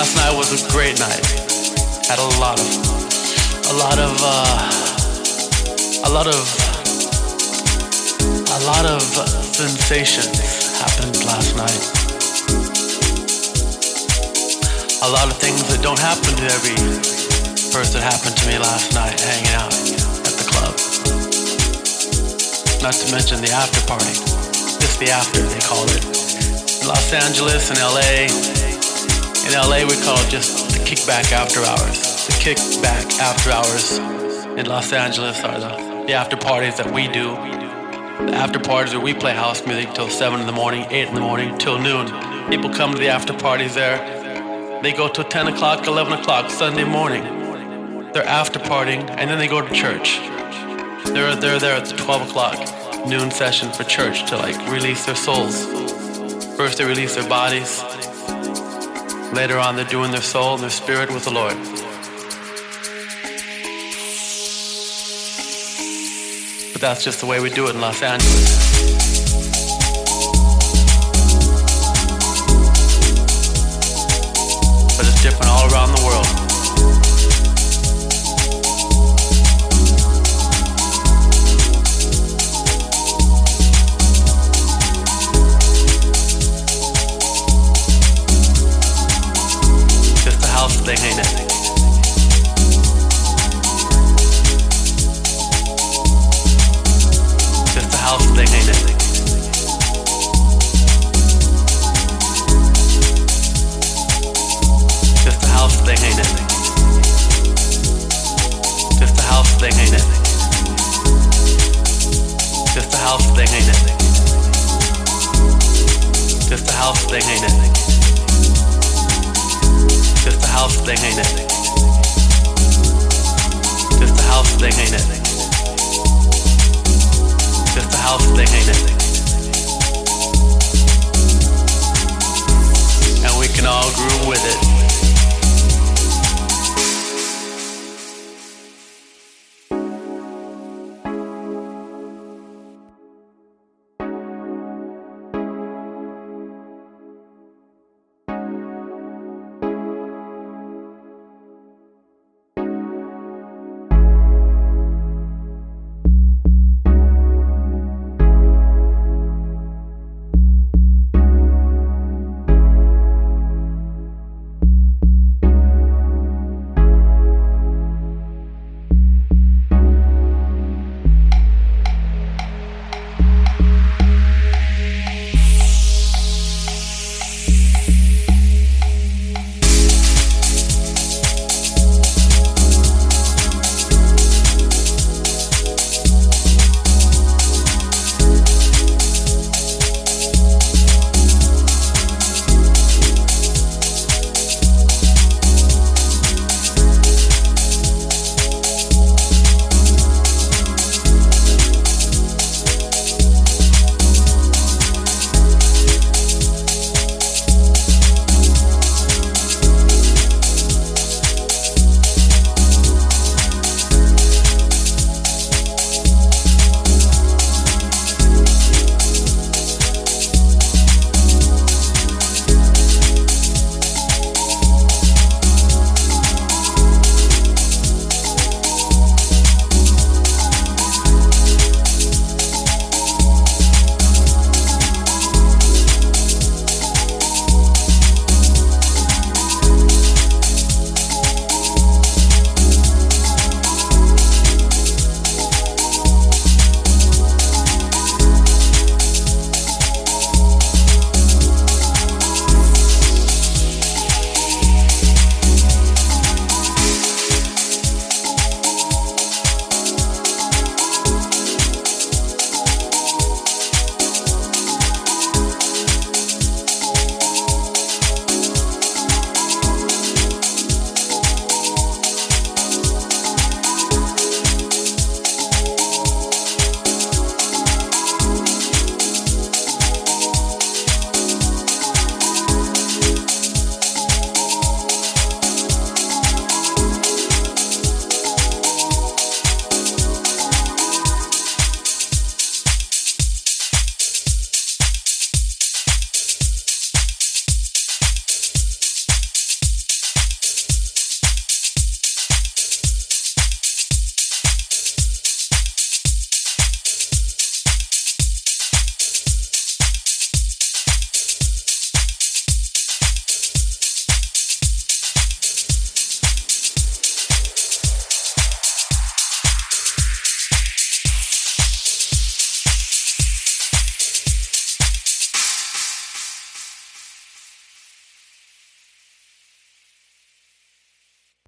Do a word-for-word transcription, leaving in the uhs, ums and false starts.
Last night was a great night. Had a lot of, a lot of, uh, a lot of, a lot of sensations happened last night. A lot of things that don't happen to every person happened to me last night hanging out at the club. Not to mention the after party. Just the after, they call it. In Los Angeles and L A. In L A we call it just the kickback after hours. The kickback after hours in Los Angeles are the, the after parties that we do. The after parties where we play house music till seven in the morning, eight in the morning, till noon. People come to the after parties there. They go till ten o'clock, eleven o'clock Sunday morning. They're after partying and then they go to church. They're, they're there at the twelve o'clock noon session for church to like release their souls. First they release their bodies. Later on they're doing their soul and their spirit with the Lord. But that's just the way we do it in Los Angeles. But it's different all around the world. Just a house thing, ain't it? House thing, ain't it? Just a house thing, ain't it? Just a house thing, ain't it? Just a house thing, ain't it? Just a house thing, ain't it? Just a house thing, ain't it? Just a house thing, ain't it? Just a house thing, ain't it? And we can all groove with it.